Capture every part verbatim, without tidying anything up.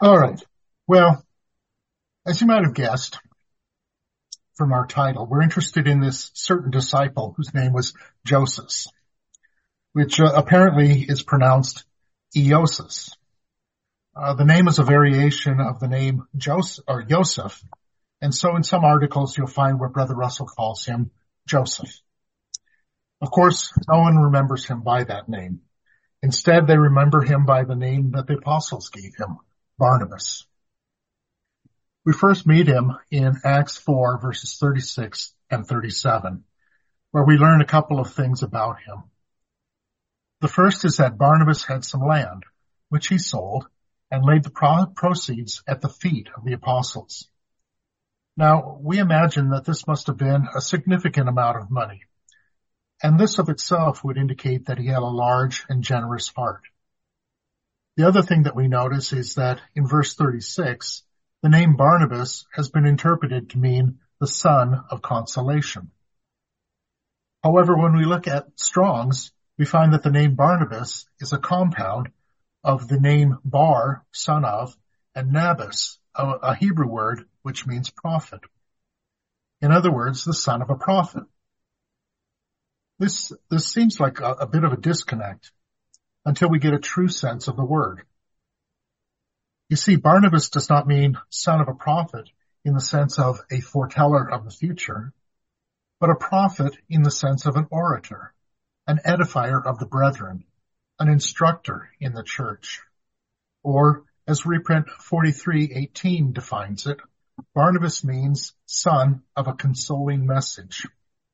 All right. Well, as you might have guessed from our title, we're interested in this certain disciple whose name was Joseph, which uh, apparently is pronounced Iosis. Uh, the name is a variation of the name Joseph or Joseph, and so in some articles you'll find where Brother Russell calls him Joseph. Of course, no one remembers him by that name. Instead, they remember him by the name that the apostles gave him, Barnabas. We first meet him in Acts four, verses thirty-six and thirty-seven, where we learn a couple of things about him. The first is that Barnabas had some land, which he sold, and laid the pro- proceeds at the feet of the apostles. Now, we imagine that this must have been a significant amount of money, and this of itself would indicate that he had a large and generous heart. The other thing that we notice is that in verse thirty-six, the name Barnabas has been interpreted to mean the son of consolation. However, when we look at Strong's, we find that the name Barnabas is a compound of the name Bar, son of, and Nabas, a, a Hebrew word which means prophet. In other words, the son of a prophet. This, this seems like a, a bit of a disconnect until we get a true sense of the word. You see, Barnabas does not mean son of a prophet in the sense of a foreteller of the future, but a prophet in the sense of an orator, an edifier of the brethren, an instructor in the church. Or, as reprint forty-three eighteen defines it, Barnabas means son of a consoling message.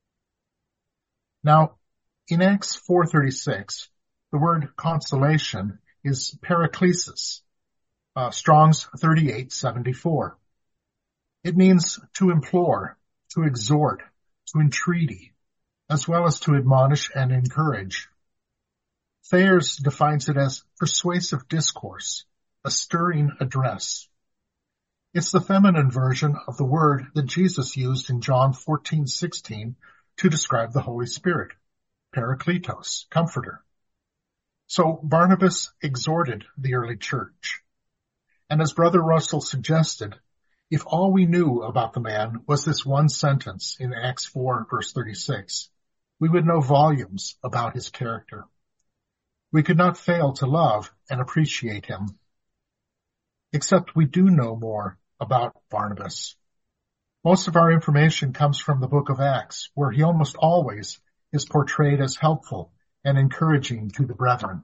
Now, in Acts four thirty-six, the word consolation is paraklesis, uh, Strong's thirty-eight seventy-four. It means to implore, to exhort, to entreaty, as well as to admonish and encourage. Thayer's defines it as persuasive discourse, a stirring address. It's the feminine version of the word that Jesus used in John fourteen sixteen to describe the Holy Spirit, parakletos, comforter. So Barnabas exhorted the early church. And as Brother Russell suggested, if all we knew about the man was this one sentence in Acts four, verse thirty-six, we would know volumes about his character. We could not fail to love and appreciate him. Except we do know more about Barnabas. Most of our information comes from the book of Acts, where he almost always is portrayed as helpful and encouraging to the brethren.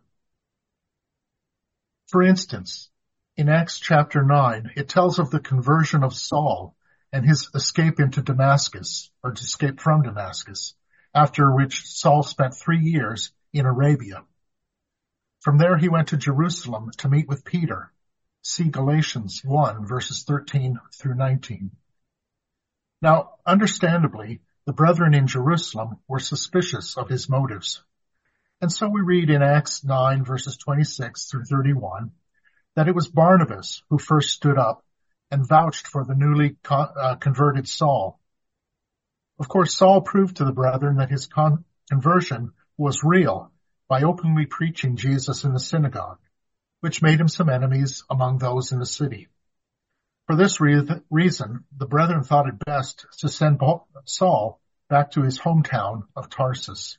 For instance, in Acts chapter nine, it tells of the conversion of Saul and his escape into Damascus, or escape from Damascus, after which Saul spent three years in Arabia. From there he went to Jerusalem to meet with Peter. See Galatians one, verses thirteen through nineteen. Now, understandably, the brethren in Jerusalem were suspicious of his motives. And so we read in Acts nine, verses twenty-six through thirty-one, that it was Barnabas who first stood up and vouched for the newly con- uh, converted Saul. Of course, Saul proved to the brethren that his con- conversion was real by openly preaching Jesus in the synagogue, which made him some enemies among those in the city. For this re- reason, the brethren thought it best to send Saul back to his hometown of Tarsus.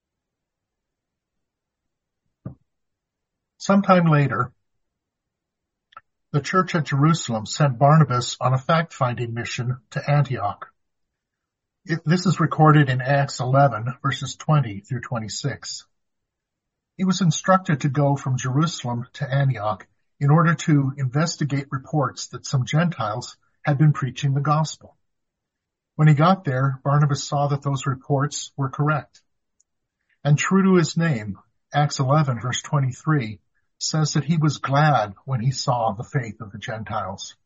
Sometime later, the church at Jerusalem sent Barnabas on a fact-finding mission to Antioch. It, this is recorded in Acts eleven, verses twenty through twenty-six. He was instructed to go from Jerusalem to Antioch in order to investigate reports that some Gentiles had been preaching the gospel. When he got there, Barnabas saw that those reports were correct. And true to his name, Acts eleven, verse twenty-three, says that he was glad when he saw the faith of the Gentiles.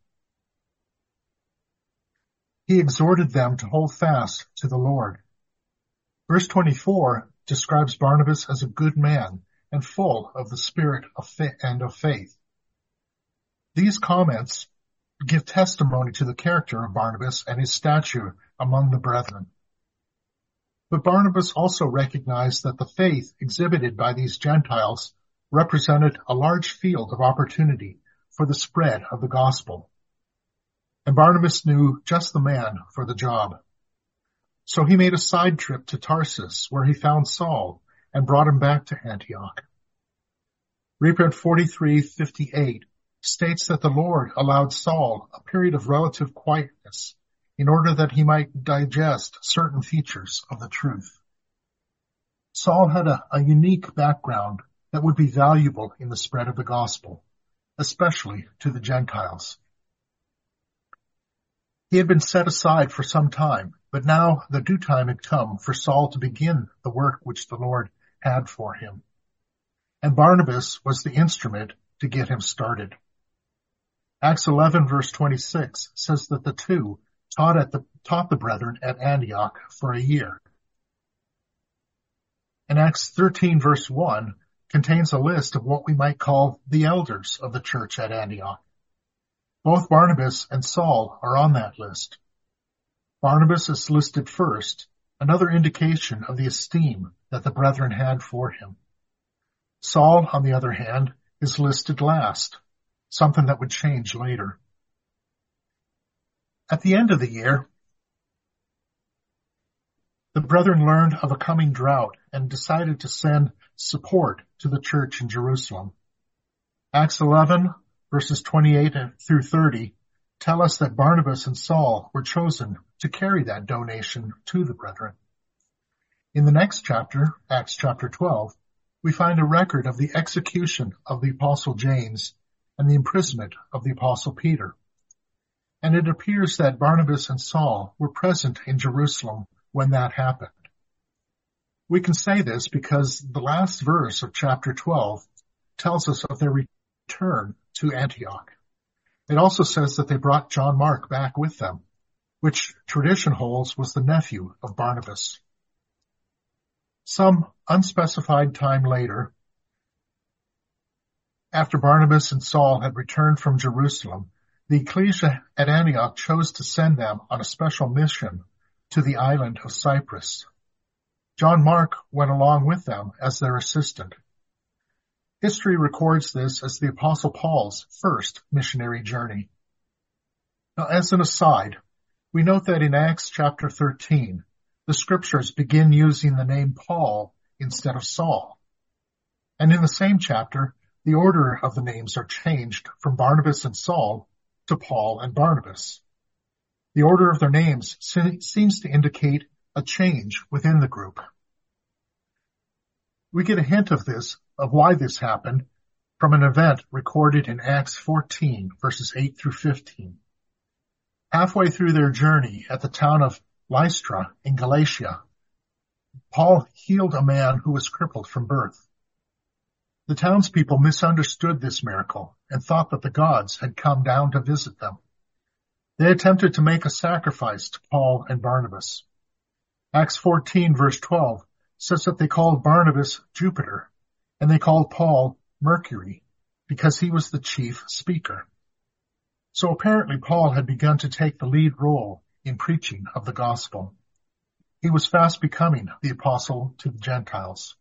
He exhorted them to hold fast to the Lord. Verse twenty-four describes Barnabas as a good man and full of the spirit of faith and of faith. These comments give testimony to the character of Barnabas and his stature among the brethren. But Barnabas also recognized that the faith exhibited by these Gentiles represented a large field of opportunity for the spread of the gospel. And Barnabas knew just the man for the job. So he made a side trip to Tarsus, where he found Saul and brought him back to Antioch. Reprint forty-three fifty-eight states that the Lord allowed Saul a period of relative quietness in order that he might digest certain features of the truth. Saul had a, a unique background that would be valuable in the spread of the gospel, especially to the Gentiles. He had been set aside for some time, but now the due time had come for Saul to begin the work which the Lord had for him. And Barnabas was the instrument to get him started. Acts eleven verse twenty-six says that the two taught at the, taught the brethren at Antioch for a year. And Acts thirteen verse one contains a list of what we might call the elders of the church at Antioch. Both Barnabas and Saul are on that list. Barnabas is listed first, another indication of the esteem that the brethren had for him. Saul, on the other hand, is listed last, something that would change later. At the end of the year, the brethren learned of a coming drought and decided to send support to the church in Jerusalem. Acts eleven, verses twenty-eight through thirty, tell us that Barnabas and Saul were chosen to carry that donation to the brethren. In the next chapter, Acts chapter twelve, we find a record of the execution of the apostle James and the imprisonment of the apostle Peter. And it appears that Barnabas and Saul were present in Jerusalem when that happened. We can say this because the last verse of chapter twelve tells us of their return to Antioch. It also says that they brought John Mark back with them, which tradition holds was the nephew of Barnabas. Some unspecified time later, after Barnabas and Saul had returned from Jerusalem, the ecclesia at Antioch chose to send them on a special mission to the island of Cyprus. John Mark went along with them as their assistant. History records this as the Apostle Paul's first missionary journey. Now, as an aside, we note that in Acts chapter thirteen, the scriptures begin using the name Paul instead of Saul. And in the same chapter, the order of the names are changed from Barnabas and Saul to Paul and Barnabas. The order of their names seems to indicate a change within the group. We get a hint of this, of why this happened, from an event recorded in Acts fourteen, verses eight through fifteen. Halfway through their journey at the town of Lystra in Galatia, Paul healed a man who was crippled from birth. The townspeople misunderstood this miracle and thought that the gods had come down to visit them. They attempted to make a sacrifice to Paul and Barnabas. Acts fourteen, verse twelve, says that they called Barnabas Jupiter, and they called Paul Mercury, because he was the chief speaker. So apparently Paul had begun to take the lead role in preaching of the gospel. He was fast becoming the apostle to the Gentiles.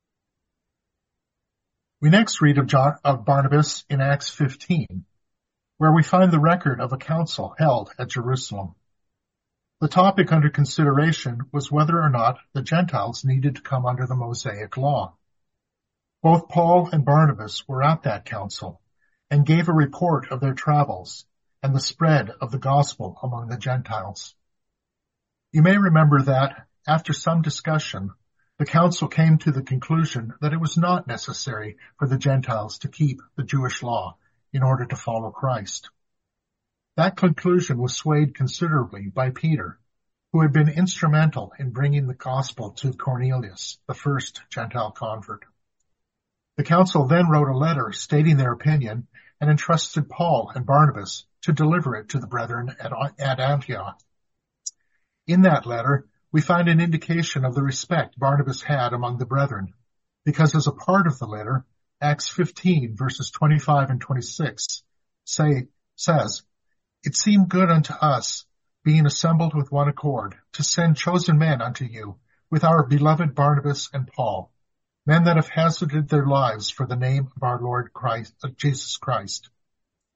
We next read of, John, of Barnabas in Acts fifteen, where we find the record of a council held at Jerusalem. The topic under consideration was whether or not the Gentiles needed to come under the Mosaic law. Both Paul and Barnabas were at that council and gave a report of their travels and the spread of the gospel among the Gentiles. You may remember that, after some discussion, the council came to the conclusion that it was not necessary for the Gentiles to keep the Jewish law in order to follow Christ. That conclusion was swayed considerably by Peter, who had been instrumental in bringing the gospel to Cornelius, the first Gentile convert. The council then wrote a letter stating their opinion and entrusted Paul and Barnabas to deliver it to the brethren at, at Antioch. In that letter, we find an indication of the respect Barnabas had among the brethren, because as a part of the letter, Acts fifteen, verses twenty-five and twenty-six say, says, "It seemed good unto us, being assembled with one accord, to send chosen men unto you, with our beloved Barnabas and Paul, men that have hazarded their lives for the name of our Lord Christ, uh, Jesus Christ.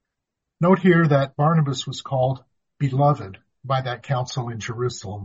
Note here that Barnabas was called beloved by that council in Jerusalem.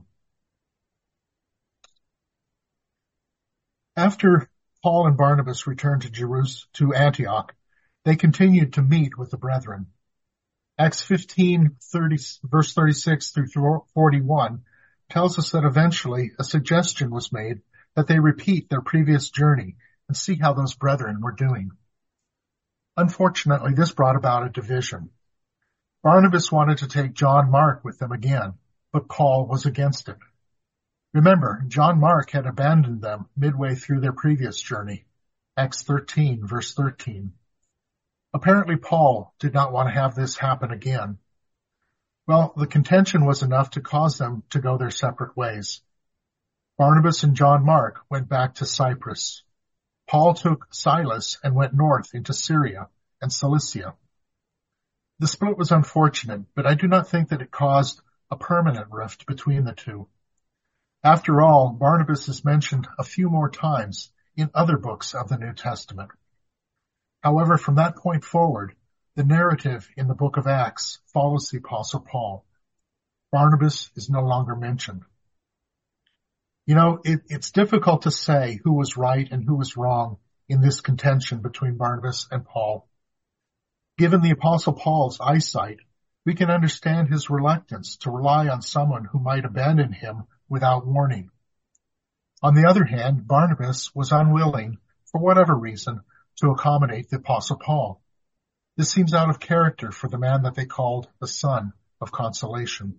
After Paul and Barnabas returned to Jerusalem, to Antioch, they continued to meet with the brethren. Acts fifteen, thirty, verse thirty-six through forty-one tells us that eventually a suggestion was made that they repeat their previous journey and see how those brethren were doing. Unfortunately, this brought about a division. Barnabas wanted to take John Mark with them again, but Paul was against it. Remember, John Mark had abandoned them midway through their previous journey. Acts thirteen, verse thirteen. Apparently, Paul did not want to have this happen again. Well, the contention was enough to cause them to go their separate ways. Barnabas and John Mark went back to Cyprus. Paul took Silas and went north into Syria and Cilicia. The split was unfortunate, but I do not think that it caused a permanent rift between the two. After all, Barnabas is mentioned a few more times in other books of the New Testament. However, from that point forward, the narrative in the book of Acts follows the Apostle Paul. Barnabas is no longer mentioned. You know, it, it's difficult to say who was right and who was wrong in this contention between Barnabas and Paul. Given the Apostle Paul's eyesight, we can understand his reluctance to rely on someone who might abandon him without warning. On the other hand, Barnabas was unwilling, for whatever reason, to accommodate the Apostle Paul. This seems out of character for the man that they called the son of consolation.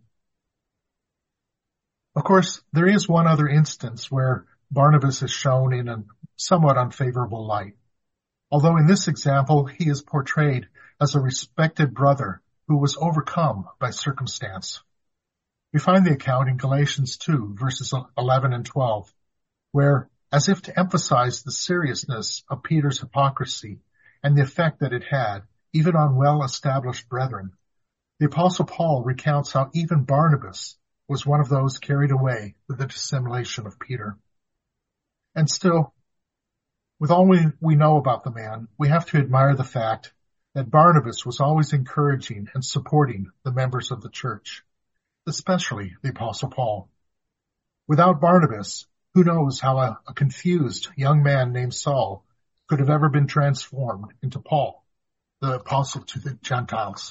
Of course, there is one other instance where Barnabas is shown in a somewhat unfavorable light. Although in this example, he is portrayed as a respected brother who was overcome by circumstance. We find the account in Galatians two, verses eleven and twelve, where, as if to emphasize the seriousness of Peter's hypocrisy and the effect that it had, even on well-established brethren, the Apostle Paul recounts how even Barnabas was one of those carried away with the dissimulation of Peter. And still, with all we, we know about the man, we have to admire the fact that Barnabas was always encouraging and supporting the members of the church, especially the Apostle Paul. Without Barnabas, who knows how a, a confused young man named Saul could have ever been transformed into Paul, the apostle to the Gentiles.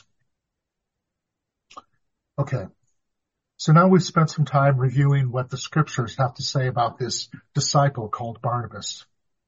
Okay, so now we've spent some time reviewing what the scriptures have to say about this disciple called Barnabas.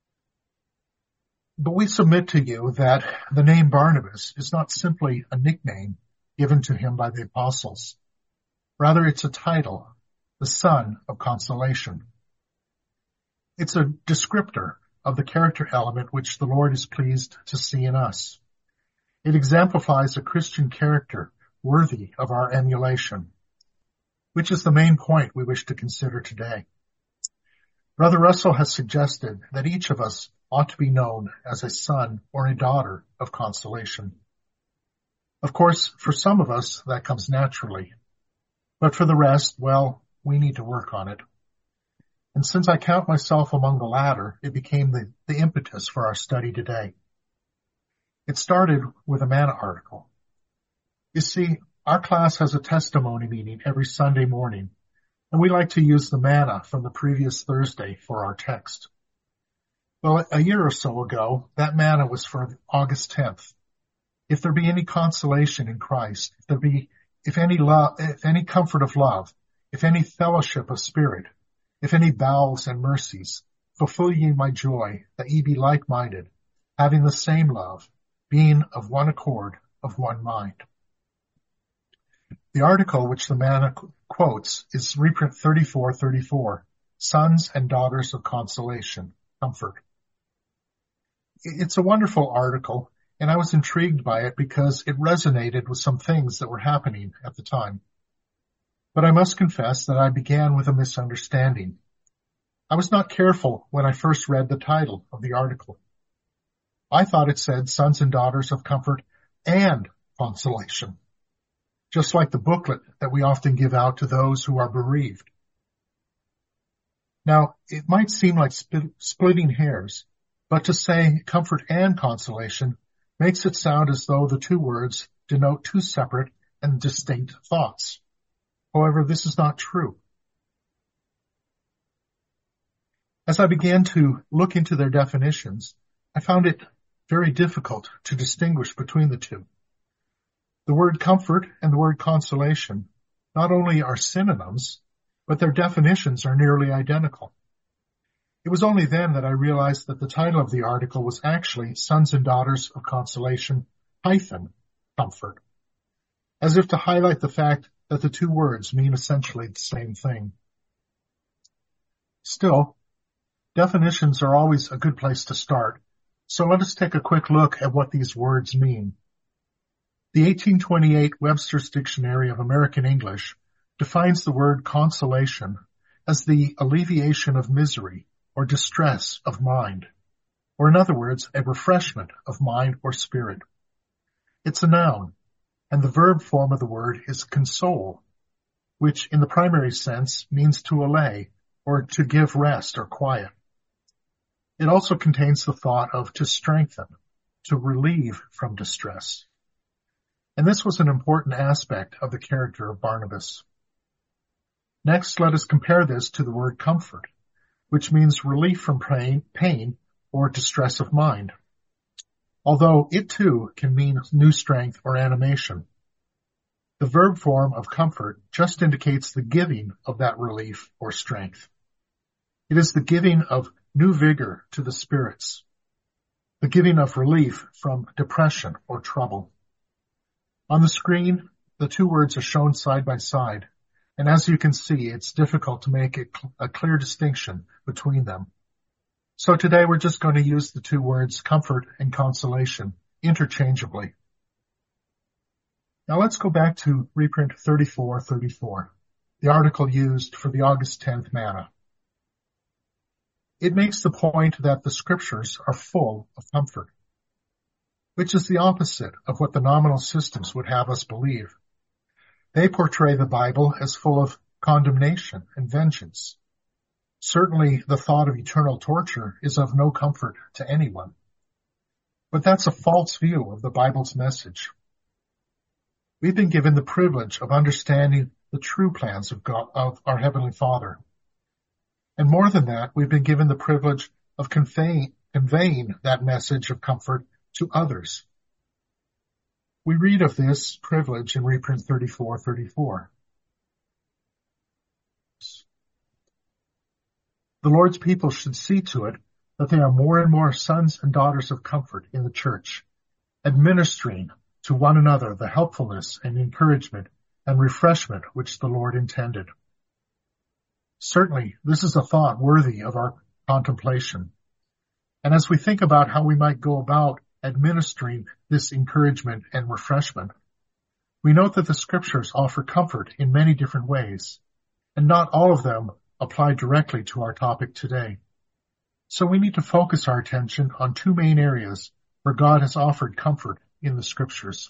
But we submit to you that the name Barnabas is not simply a nickname given to him by the apostles. Rather, it's a title, the son of consolation. It's a descriptor of the character element which the Lord is pleased to see in us. It exemplifies a Christian character worthy of our emulation, which is the main point we wish to consider today. Brother Russell has suggested that each of us ought to be known as a son or a daughter of consolation. Of course, for some of us, that comes naturally. But for the rest, well, we need to work on it. And since I count myself among the latter, it became the, the impetus for our study today. It started with a Manna article. You see, our class has a testimony meeting every Sunday morning, and we like to use the manna from the previous Thursday for our text. Well, a year or so ago, that manna was for August tenth. If there be any consolation in Christ, if there be, if any love, if any comfort of love, if any fellowship of spirit, if any bowels and mercies, fulfill ye my joy, that ye be like-minded, having the same love, being of one accord, of one mind. The article which the manna quotes is reprint thirty-four thirty-four, Sons and Daughters of Consolation, Comfort. It's a wonderful article, and I was intrigued by it because it resonated with some things that were happening at the time. But I must confess that I began with a misunderstanding. I was not careful when I first read the title of the article. I thought it said Sons and Daughters of Comfort and Consolation, just like the booklet that we often give out to those who are bereaved. Now, it might seem like sp- splitting hairs, but to say comfort and consolation makes it sound as though the two words denote two separate and distinct thoughts. However, this is not true. As I began to look into their definitions, I found it very difficult to distinguish between the two. The word comfort and the word consolation not only are synonyms, but their definitions are nearly identical. It was only then that I realized that the title of the article was actually Sons and Daughters of Consolation hyphen comfort, as if to highlight the fact that the two words mean essentially the same thing. Still, definitions are always a good place to start, so let us take a quick look at what these words mean. The eighteen twenty-eight Webster's Dictionary of American English defines the word consolation as the alleviation of misery or distress of mind, or in other words, a refreshment of mind or spirit. It's a noun, and the verb form of the word is console, which in the primary sense means to allay or to give rest or quiet. It also contains the thought of to strengthen, to relieve from distress. And this was an important aspect of the character of Barnabas. Next, let us compare this to the word comfort, which means relief from pain, pain or distress of mind, although it too can mean new strength or animation. The verb form of comfort just indicates the giving of that relief or strength. It is the giving of new vigor to the spirits, the giving of relief from depression or trouble. On the screen, the two words are shown side by side, and as you can see, it's difficult to make a clear distinction between them. So today we're just going to use the two words comfort and consolation interchangeably. Now let's go back to reprint thirty-four thirty-four, the article used for the August tenth manna. It makes the point that the scriptures are full of comfort, which is the opposite of what the nominal systems would have us believe. They portray the Bible as full of condemnation and vengeance. Certainly, the thought of eternal torture is of no comfort to anyone. But that's a false view of the Bible's message. We've been given the privilege of understanding the true plans of God, of our Heavenly Father. And more than that, we've been given the privilege of conveying, conveying that message of comfort to others. We read of this privilege in reprint thirty-four thirty-four. The Lord's people should see to it that they are more and more sons and daughters of comfort in the church, administering to one another the helpfulness and encouragement and refreshment which the Lord intended. Certainly, this is a thought worthy of our contemplation. And as we think about how we might go about administering this encouragement and refreshment, we note that the scriptures offer comfort in many different ways, and not all of them apply directly to our topic today. So we need to focus our attention on two main areas where God has offered comfort in the scriptures.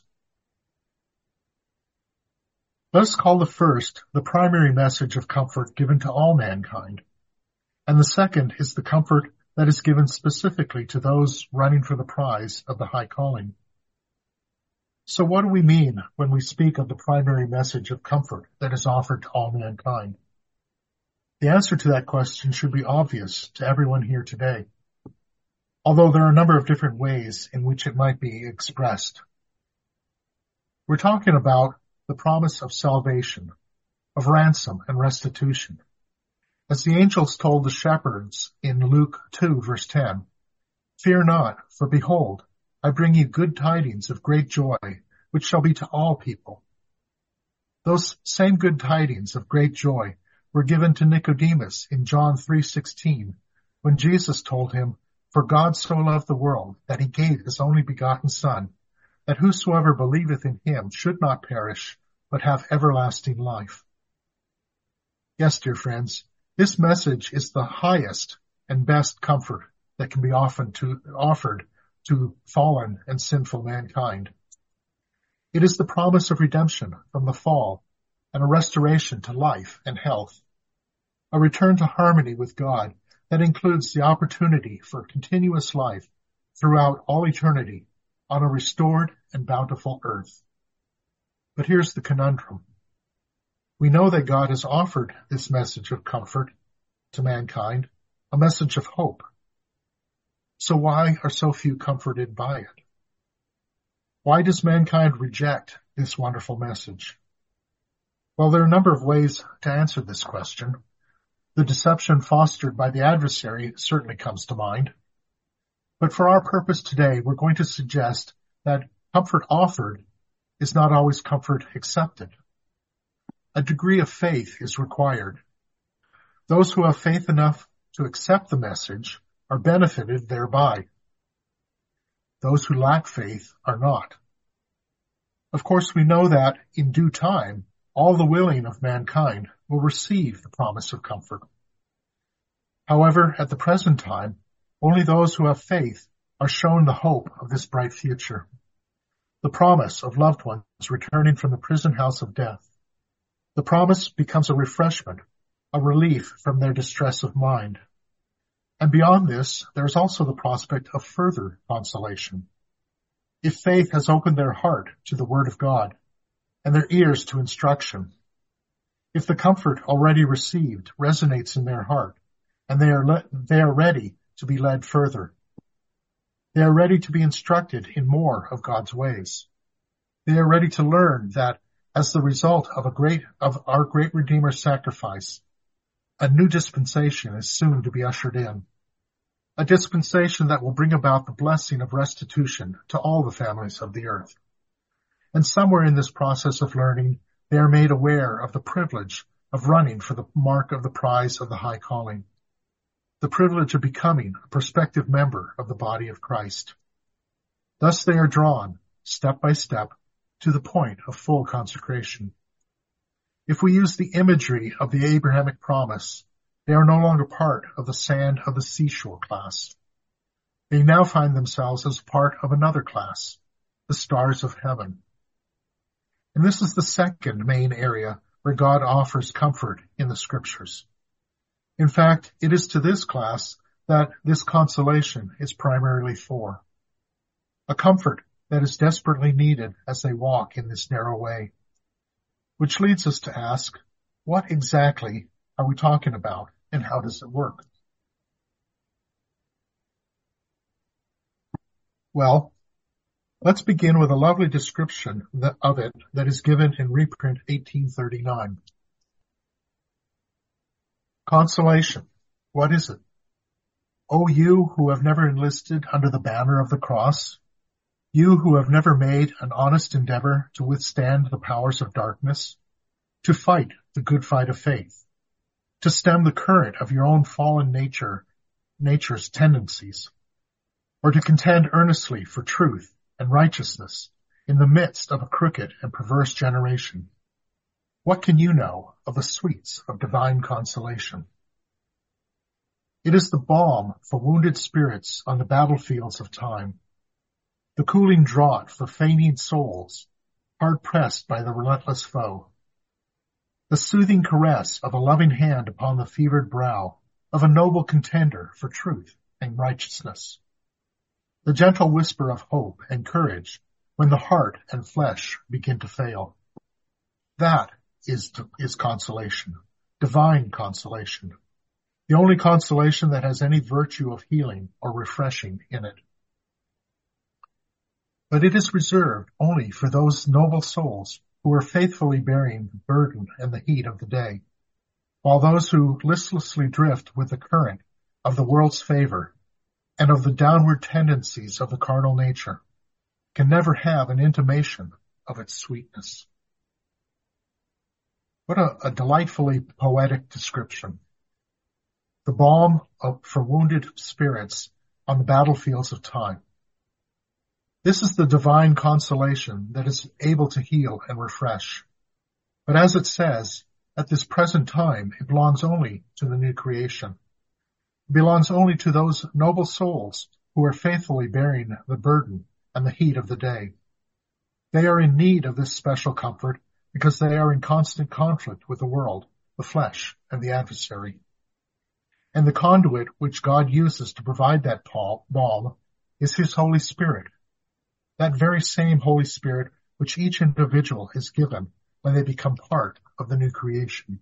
Let us call the first the primary message of comfort given to all mankind, and the second is the comfort that is given specifically to those running for the prize of the high calling. So what do we mean when we speak of the primary message of comfort that is offered to all mankind? The answer to that question should be obvious to everyone here today, although there are a number of different ways in which it might be expressed. We're talking about the promise of salvation, of ransom and restitution. As the angels told the shepherds in Luke two, verse ten, "Fear not, for behold, I bring you good tidings of great joy, which shall be to all people." Those same good tidings of great joy were given to Nicodemus in John three sixteen, when Jesus told him, "For God so loved the world, that he gave his only begotten Son, that whosoever believeth in him should not perish, but have everlasting life." Yes, dear friends, this message is the highest and best comfort that can be often to, offered to fallen and sinful mankind. It is the promise of redemption from the fall and a restoration to life and health, a return to harmony with God that includes the opportunity for continuous life throughout all eternity on a restored and bountiful earth. But here's the conundrum. We know that God has offered this message of comfort to mankind, a message of hope. So why are so few comforted by it? Why does mankind reject this wonderful message? Well, there are a number of ways to answer this question. The deception fostered by the adversary certainly comes to mind. But for our purpose today, we're going to suggest that comfort offered is not always comfort accepted. A degree of faith is required. Those who have faith enough to accept the message are benefited thereby. Those who lack faith are not. Of course, we know that in due time, all the willing of mankind will receive the promise of comfort. However, at the present time, only those who have faith are shown the hope of this bright future, the promise of loved ones returning from the prison house of death. The promise becomes a refreshment, a relief from their distress of mind. And beyond this, there is also the prospect of further consolation. If faith has opened their heart to the Word of God and their ears to instruction, if the comfort already received resonates in their heart and they are le- they are ready to be led further, they are ready to be instructed in more of God's ways. They are ready to learn that as the result of a great of our great Redeemer's sacrifice, a new dispensation is soon to be ushered in, a dispensation that will bring about the blessing of restitution to all the families of the earth. And somewhere in this process of learning, they are made aware of the privilege of running for the mark of the prize of the high calling, the privilege of becoming a prospective member of the body of Christ. Thus they are drawn, step by step, to the point of full consecration. If we use the imagery of the Abrahamic promise, they are no longer part of the sand of the seashore class. They now find themselves as part of another class, the stars of heaven. And this is the second main area where God offers comfort in the Scriptures. In fact, it is to this class that this consolation is primarily for. A comfort that is desperately needed as they walk in this narrow way. Which leads us to ask, what exactly are we talking about and how does it work? Well, let's begin with a lovely description of it that is given in reprint eighteen thirty-nine. Consolation. What is it? O you who have never enlisted under the banner of the cross, you who have never made an honest endeavor to withstand the powers of darkness, to fight the good fight of faith, to stem the current of your own fallen nature, nature's tendencies, or to contend earnestly for truth and righteousness in the midst of a crooked and perverse generation. What can you know of the sweets of divine consolation? It is the balm for wounded spirits on the battlefields of time, the cooling draught for fainting souls, hard-pressed by the relentless foe, the soothing caress of a loving hand upon the fevered brow of a noble contender for truth and righteousness, the gentle whisper of hope and courage when the heart and flesh begin to fail. That is, is consolation, divine consolation, the only consolation that has any virtue of healing or refreshing in it. But it is reserved only for those noble souls who are faithfully bearing the burden and the heat of the day, while those who listlessly drift with the current of the world's favor and of the downward tendencies of the carnal nature can never have an intimation of its sweetness. What a, a delightfully poetic description. The balm of, for wounded spirits on the battlefields of time. This is the divine consolation that is able to heal and refresh. But as it says, at this present time, it belongs only to the new creation. It belongs only to those noble souls who are faithfully bearing the burden and the heat of the day. They are in need of this special comfort because they are in constant conflict with the world, the flesh, and the adversary. And the conduit which God uses to provide that balm is His Holy Spirit. That very same Holy Spirit which each individual is given when they become part of the new creation.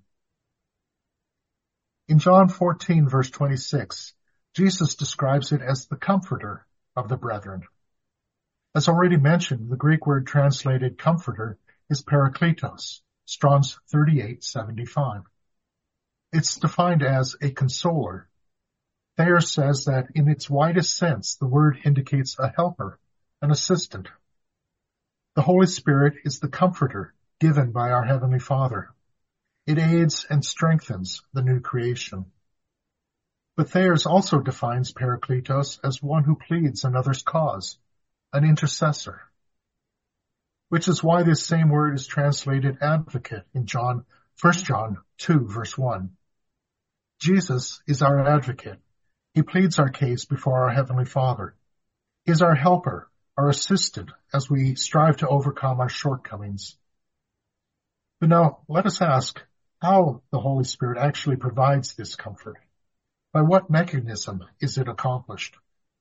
In John fourteen, verse twenty-six, Jesus describes it as the comforter of the brethren. As already mentioned, the Greek word translated comforter is parakletos, Strong's thirty-eight seventy-five. It's defined as a consoler. Thayer says that in its widest sense, the word indicates a helper, an assistant. The Holy Spirit is the comforter given by our Heavenly Father. It aids and strengthens the new creation. But Thayers also defines parakletos as one who pleads another's cause, an intercessor, which is why this same word is translated advocate in John, First John two, verse one. Jesus is our advocate. He pleads our case before our Heavenly Father. He is our helper, our assistant, as we strive to overcome our shortcomings. But now, let us ask how the Holy Spirit actually provides this comfort. By what mechanism is it accomplished?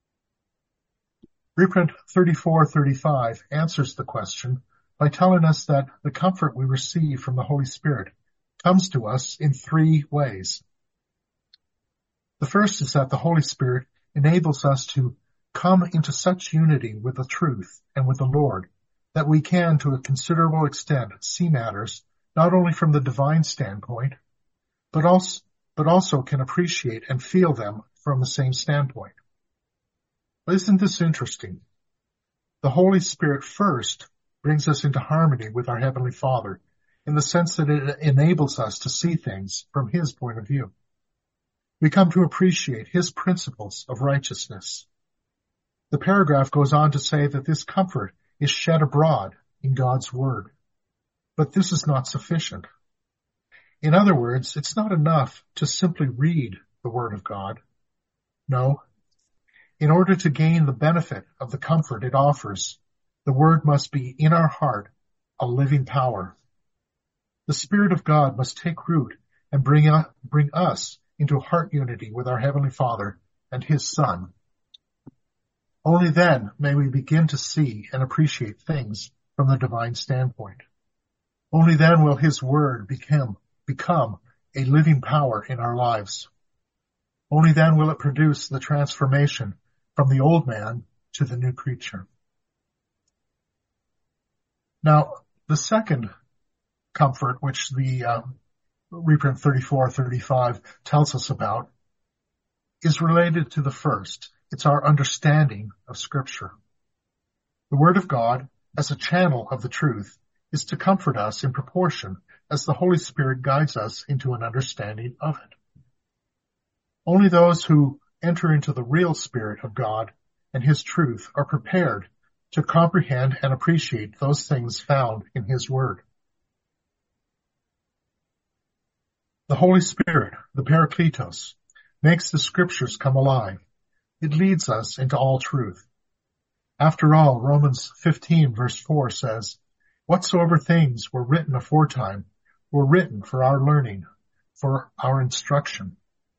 Reprint thirty-four thirty-five answers the question by telling us that the comfort we receive from the Holy Spirit comes to us in three ways. The first is that the Holy Spirit enables us to come into such unity with the truth and with the Lord that we can, to a considerable extent, see matters not only from the divine standpoint, but also, but also can appreciate and feel them from the same standpoint. Isn't this interesting? The Holy Spirit first brings us into harmony with our Heavenly Father in the sense that it enables us to see things from His point of view. We come to appreciate His principles of righteousness. The paragraph goes on to say that this comfort is shed abroad in God's Word. But this is not sufficient. In other words, it's not enough to simply read the Word of God. No. In order to gain the benefit of the comfort it offers, the Word must be in our heart, a living power. The Spirit of God must take root and bring, uh, bring us into heart unity with our Heavenly Father and His Son. Only then may we begin to see and appreciate things from the divine standpoint. Only then will His Word become, become a living power in our lives. Only then will it produce the transformation from the old man to the new creature. Now, the second comfort, which the uh, reprint thirty-four thirty-five tells us about, is related to the first. It's our understanding of Scripture. The Word of God, as a channel of the truth, is to comfort us in proportion as the Holy Spirit guides us into an understanding of it. Only those who enter into the real Spirit of God and His truth are prepared to comprehend and appreciate those things found in His Word. The Holy Spirit, the Parakletos, makes the Scriptures come alive. It leads us into all truth. After all, Romans fifteen verse four says, "Whatsoever things were written aforetime were written for our learning, for our instruction,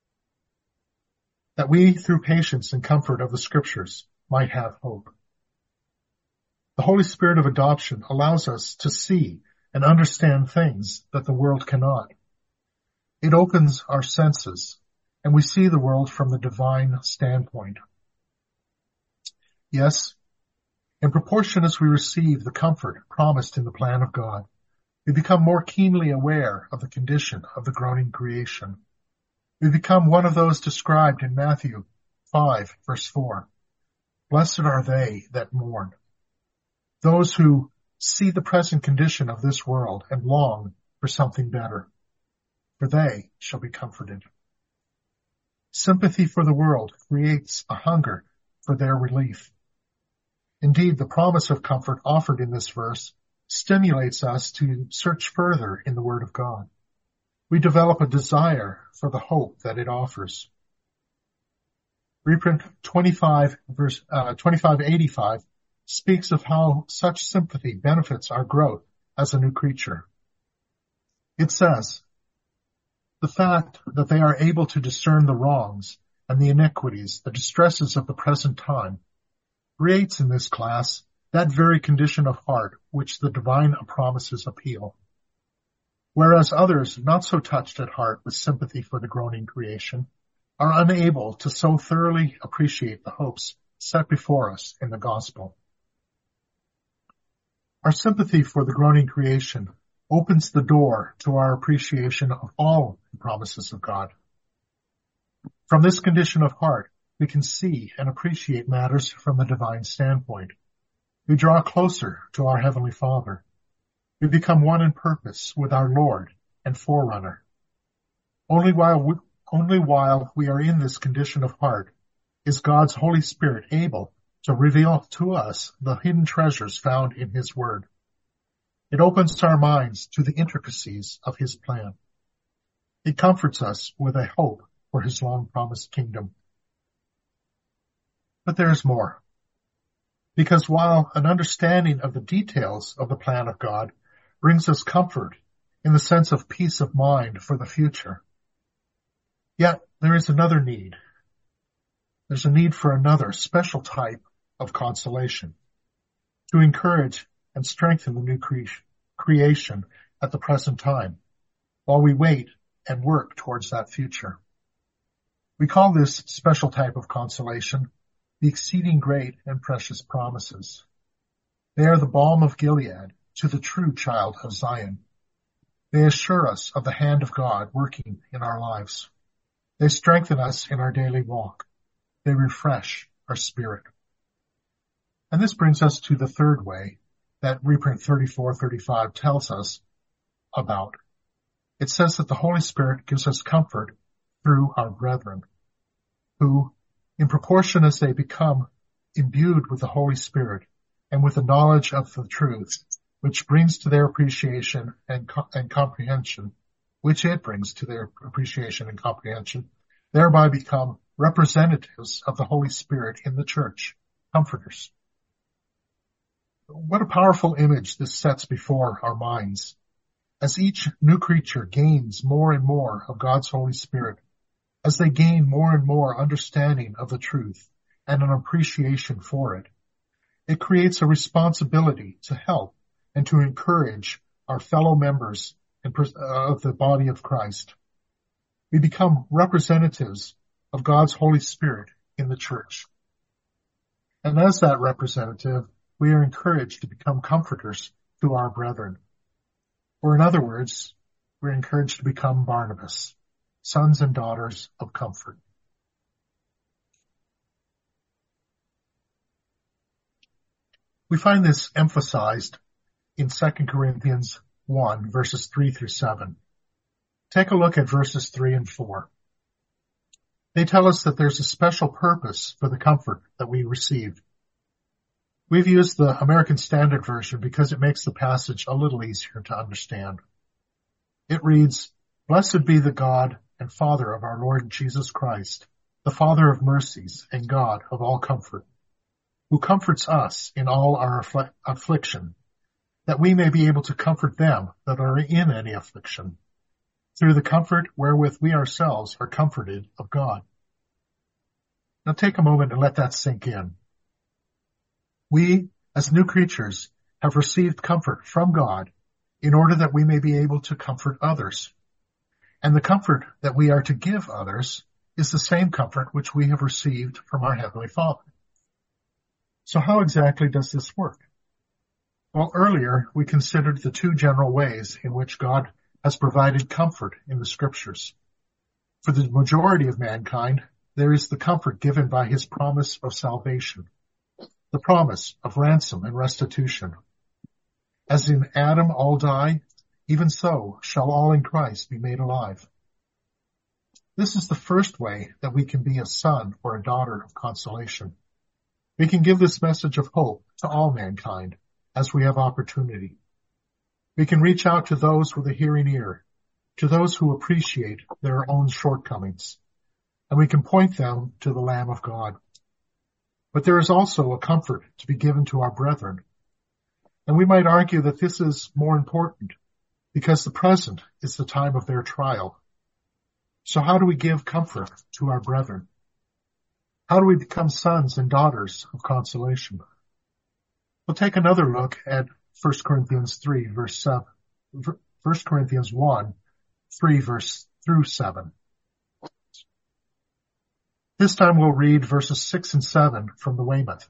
that we, through patience and comfort of the Scriptures, might have hope." The Holy Spirit of adoption allows us to see and understand things that the world cannot. It opens our senses, and we see the world from the divine standpoint. Yes, in proportion as we receive the comfort promised in the plan of God, we become more keenly aware of the condition of the groaning creation. We become one of those described in Matthew five, verse four. Blessed are they that mourn, those who see the present condition of this world and long for something better, for they shall be comforted. Sympathy for the world creates a hunger for their relief. Indeed, the promise of comfort offered in this verse stimulates us to search further in the Word of God. We develop a desire for the hope that it offers. Reprint twenty-five, verse, uh, twenty-five eighty-five speaks of how such sympathy benefits our growth as a new creature. It says, "The fact that they are able to discern the wrongs and the iniquities, the distresses of the present time, creates in this class that very condition of heart which the divine promises appeal. Whereas others, not so touched at heart with sympathy for the groaning creation, are unable to so thoroughly appreciate the hopes set before us in the gospel. Our sympathy for the groaning creation opens the door to our appreciation of all the promises of God. From this condition of heart, we can see and appreciate matters from a divine standpoint. We draw closer to our Heavenly Father. We become one in purpose with our Lord and Forerunner. Only while we, only while we are in this condition of heart is God's Holy Spirit able to reveal to us the hidden treasures found in His Word. It opens our minds to the intricacies of His plan. It comforts us with a hope for His long-promised kingdom. But there is more. Because while an understanding of the details of the plan of God brings us comfort in the sense of peace of mind for the future, yet there is another need. There's a need for another special type of consolation to encourage and strengthen the new cre- creation at the present time while we wait and work towards that future. We call this special type of consolation the exceeding great and precious promises. They are the balm of Gilead to the true child of Zion. They assure us of the hand of God working in our lives. They strengthen us in our daily walk. They refresh our spirit. And this brings us to the third way that reprint thirty-four thirty-five tells us about. It says that the Holy Spirit gives us comfort through our brethren, who, in proportion as they become imbued with the Holy Spirit and with the knowledge of the truth, which brings to their appreciation and, co- and comprehension, which it brings to their appreciation and comprehension, thereby become representatives of the Holy Spirit in the church, comforters. What a powerful image this sets before our minds. As each new creature gains more and more of God's Holy Spirit, as they gain more and more understanding of the truth and an appreciation for it, it creates a responsibility to help and to encourage our fellow members of the body of Christ. We become representatives of God's Holy Spirit in the church. And as that representative, we are encouraged to become comforters to our brethren. Or in other words, we're encouraged to become Barnabas, sons and daughters of comfort. We find this emphasized in Second Corinthians one, verses three through seven. Take a look at verses three and four. They tell us that there's a special purpose for the comfort that we received. We've used the American Standard Version because it makes the passage a little easier to understand. It reads, "Blessed be the God and Father of our Lord Jesus Christ, the Father of mercies and God of all comfort, who comforts us in all our affl- affliction, that we may be able to comfort them that are in any affliction, through the comfort wherewith we ourselves are comforted of God." Now take a moment and let that sink in. We, as new creatures, have received comfort from God in order that we may be able to comfort others. And the comfort that we are to give others is the same comfort which we have received from our Heavenly Father. So how exactly does this work? Well, earlier we considered the two general ways in which God has provided comfort in the Scriptures. For the majority of mankind, there is the comfort given by His promise of salvation, the promise of ransom and restitution. As in Adam all die, even so shall all in Christ be made alive. This is the first way that we can be a son or a daughter of consolation. We can give this message of hope to all mankind as we have opportunity. We can reach out to those with a hearing ear, to those who appreciate their own shortcomings, and we can point them to the Lamb of God. But there is also a comfort to be given to our brethren. And we might argue that this is more important because the present is the time of their trial. So how do we give comfort to our brethren? How do we become sons and daughters of consolation? We'll take another look at First Corinthians three, verse seven, First Corinthians one, three, verse through seven. This time we'll read verses six and seven from the Weymouth.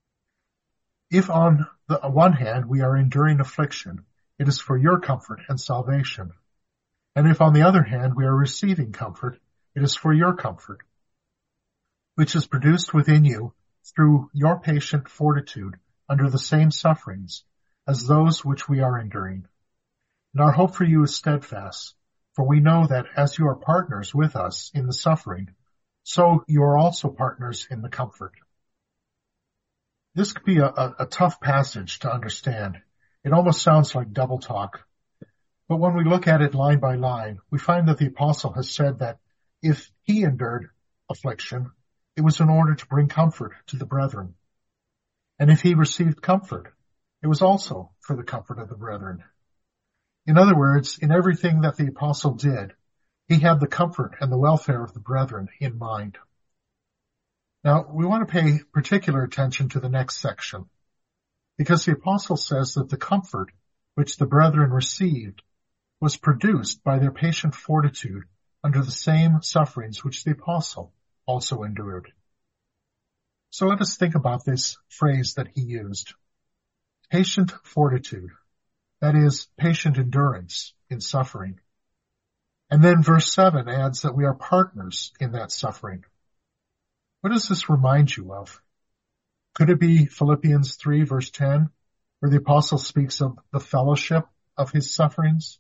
If on the one hand we are enduring affliction, it is for your comfort and salvation. And if on the other hand we are receiving comfort, it is for your comfort, which is produced within you through your patient fortitude under the same sufferings as those which we are enduring. And our hope for you is steadfast, for we know that as you are partners with us in the suffering, so you are also partners in the comfort. This could be a, a, a tough passage to understand. It almost sounds like double talk. But when we look at it line by line, we find that the apostle has said that if he endured affliction, it was in order to bring comfort to the brethren. And if he received comfort, it was also for the comfort of the brethren. In other words, in everything that the apostle did, he had the comfort and the welfare of the brethren in mind. Now, we want to pay particular attention to the next section, because the apostle says that the comfort which the brethren received was produced by their patient fortitude under the same sufferings which the apostle also endured. So let us think about this phrase that he used. Patient fortitude, that is, patient endurance in suffering. And then verse seven adds that we are partners in that suffering. What does this remind you of? Could it be Philippians three, verse ten, where the apostle speaks of the fellowship of his sufferings?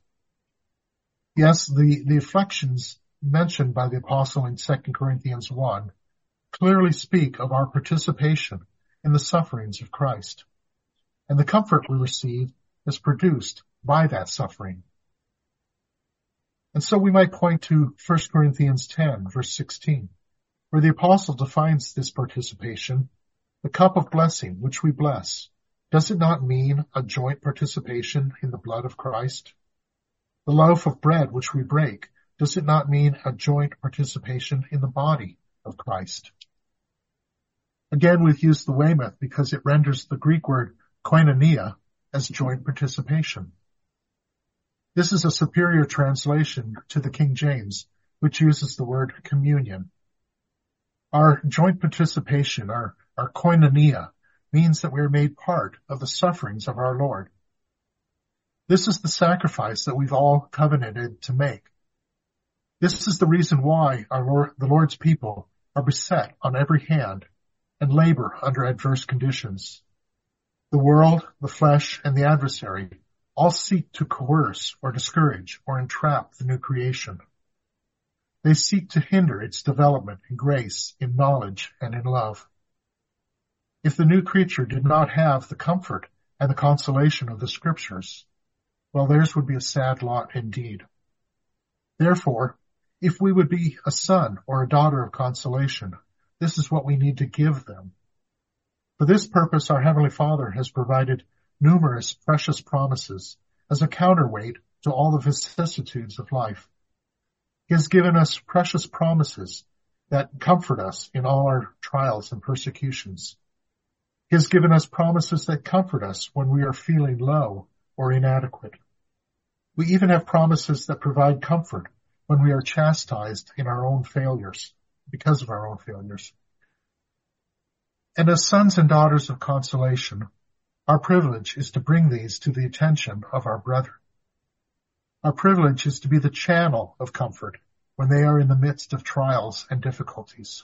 Yes, the, the afflictions mentioned by the apostle in Second Corinthians one clearly speak of our participation in the sufferings of Christ. And the comfort we receive is produced by that suffering. And so we might point to First Corinthians ten, verse sixteen, where the apostle defines this participation. The cup of blessing which we bless, does it not mean a joint participation in the blood of Christ? The loaf of bread which we break, does it not mean a joint participation in the body of Christ? Again, we've used the Weymouth because it renders the Greek word koinonia as joint participation. This is a superior translation to the King James, which uses the word communion. Our joint participation, our, our koinonia, means that we are made part of the sufferings of our Lord. This is the sacrifice that we've all covenanted to make. This is the reason why our Lord, the Lord's people are beset on every hand and labor under adverse conditions. The world, the flesh, and the adversary all seek to coerce or discourage or entrap the new creation. They seek to hinder its development in grace, in knowledge, and in love. If the new creature did not have the comfort and the consolation of the Scriptures, well, theirs would be a sad lot indeed. Therefore, if we would be a son or a daughter of consolation, this is what we need to give them. For this purpose, our Heavenly Father has provided numerous precious promises as a counterweight to all the vicissitudes of life. He has given us precious promises that comfort us in all our trials and persecutions. He has given us promises that comfort us when we are feeling low or inadequate. We even have promises that provide comfort when we are chastised in our own failures, because of our own failures. And as sons and daughters of consolation, our privilege is to bring these to the attention of our brethren. Our privilege is to be the channel of comfort when they are in the midst of trials and difficulties.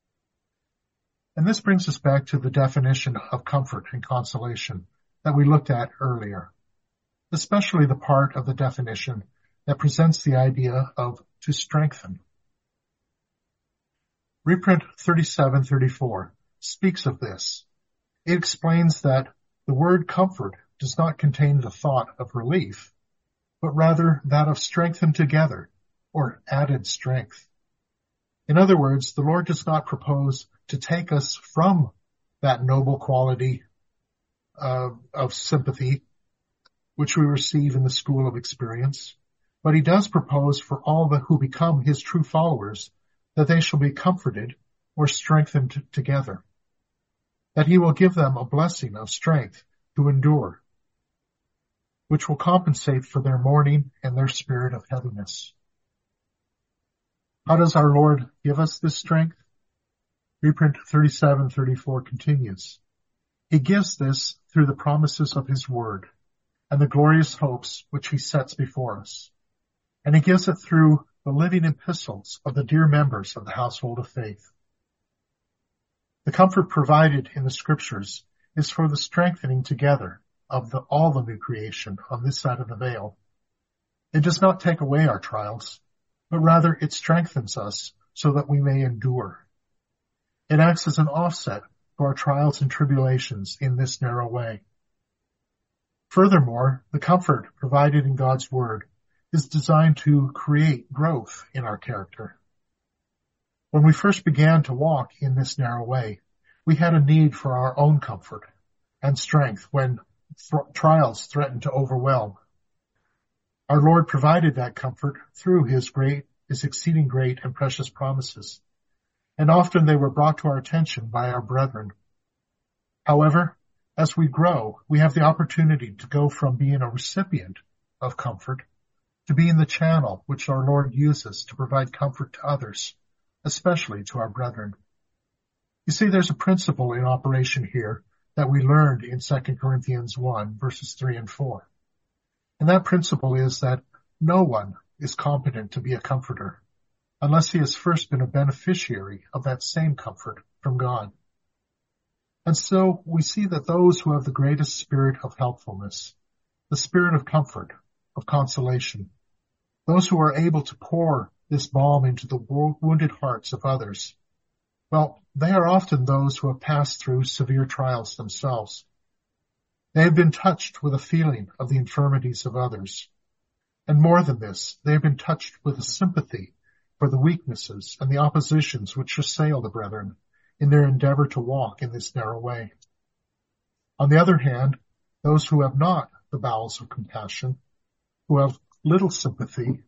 And this brings us back to the definition of comfort and consolation that we looked at earlier, especially the part of the definition that presents the idea of to strengthen. Reprint thirty-seven thirty-four speaks of this. It explains that the word comfort does not contain the thought of relief, but rather that of strengthened together or added strength. In other words, the Lord does not propose to take us from that noble quality uh, of sympathy which we receive in the school of experience, but he does propose for all the, who become his true followers that they shall be comforted or strengthened together, that he will give them a blessing of strength to endure, which will compensate for their mourning and their spirit of heaviness. How does our Lord give us this strength? Reprint thirty-seven thirty-four continues. He gives this through the promises of his word and the glorious hopes which he sets before us. And he gives it through the living epistles of the dear members of the household of faith. The comfort provided in the scriptures is for the strengthening together of the, all the new creation on this side of the veil. It does not take away our trials, but rather it strengthens us so that we may endure. It acts as an offset to our trials and tribulations in this narrow way. Furthermore, the comfort provided in God's word is designed to create growth in our character. When we first began to walk in this narrow way, we had a need for our own comfort and strength when th- trials threatened to overwhelm. Our Lord provided that comfort through his great, his exceeding great and precious promises, and often they were brought to our attention by our brethren. However, as we grow, we have the opportunity to go from being a recipient of comfort to being the channel which our Lord uses to provide comfort to others, especially to our brethren. You see, there's a principle in operation here that we learned in Second Corinthians one, verses three and four. And that principle is that no one is competent to be a comforter unless he has first been a beneficiary of that same comfort from God. And so we see that those who have the greatest spirit of helpfulness, the spirit of comfort, of consolation, those who are able to pour this balm into the wounded hearts of others, well, they are often those who have passed through severe trials themselves. They have been touched with a feeling of the infirmities of others. And more than this, they have been touched with a sympathy for the weaknesses and the oppositions which assail the brethren in their endeavor to walk in this narrow way. On the other hand, those who have not the bowels of compassion, who have little sympathy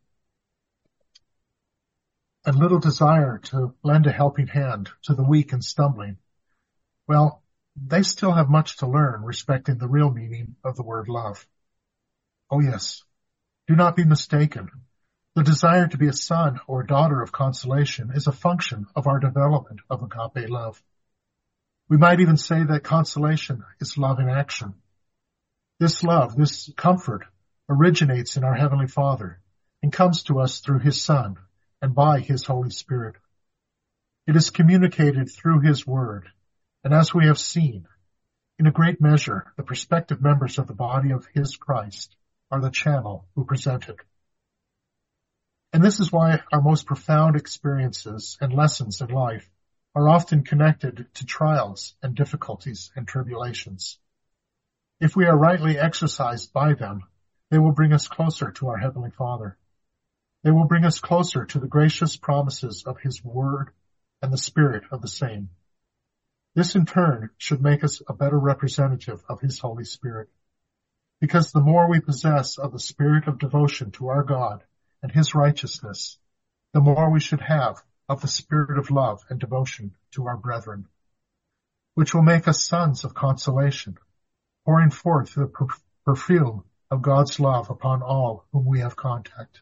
and little desire to lend a helping hand to the weak and stumbling, well, they still have much to learn respecting the real meaning of the word love. Oh yes, do not be mistaken. The desire to be a son or daughter of consolation is a function of our development of agape love. We might even say that consolation is love in action. This love, this comfort, originates in our Heavenly Father and comes to us through his Son and by his Holy Spirit. It is communicated through his word, and as we have seen, in a great measure, the prospective members of the body of his Christ are the channel who present it. And this is why our most profound experiences and lessons in life are often connected to trials and difficulties and tribulations. If we are rightly exercised by them, they will bring us closer to our Heavenly Father. They will bring us closer to the gracious promises of his word and the spirit of the same. This in turn should make us a better representative of his Holy Spirit, because the more we possess of the spirit of devotion to our God and his righteousness, the more we should have of the spirit of love and devotion to our brethren, which will make us sons of consolation, pouring forth the perfume of God's love upon all whom we have contact.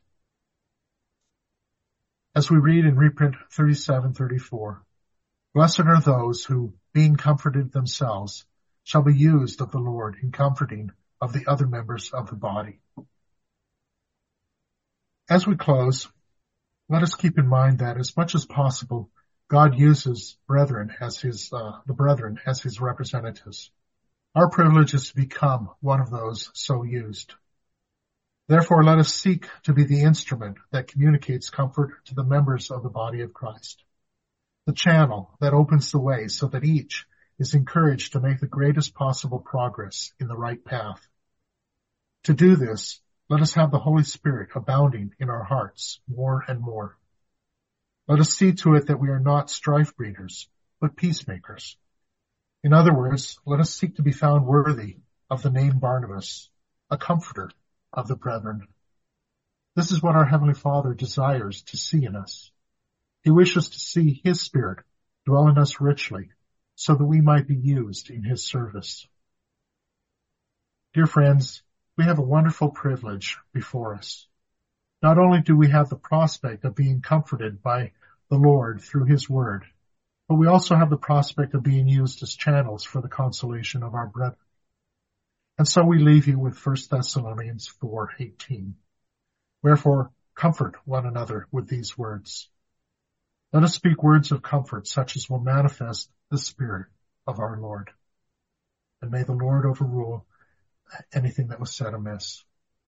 As we read in reprint thirty-seven thirty-four, blessed are those who, being comforted themselves, shall be used of the Lord in comforting of the other members of the body. As we close, let us keep in mind that as much as possible, God uses brethren as his, uh, the brethren as his representatives. Our privilege is to become one of those so used. Therefore, let us seek to be the instrument that communicates comfort to the members of the body of Christ, the channel that opens the way so that each is encouraged to make the greatest possible progress in the right path. To do this, let us have the Holy Spirit abounding in our hearts more and more. Let us see to it that we are not strife breeders, but peacemakers. In other words, let us seek to be found worthy of the name Barnabas, a comforter of the brethren. This is what our Heavenly Father desires to see in us. He wishes to see his Spirit dwell in us richly, so that we might be used in his service. Dear friends, we have a wonderful privilege before us. Not only do we have the prospect of being comforted by the Lord through his word, but we also have the prospect of being used as channels for the consolation of our brethren. And so we leave you with First Thessalonians four eighteen. Wherefore, comfort one another with these words. Let us speak words of comfort such as will manifest the Spirit of our Lord. And may the Lord overrule anything that was said amiss.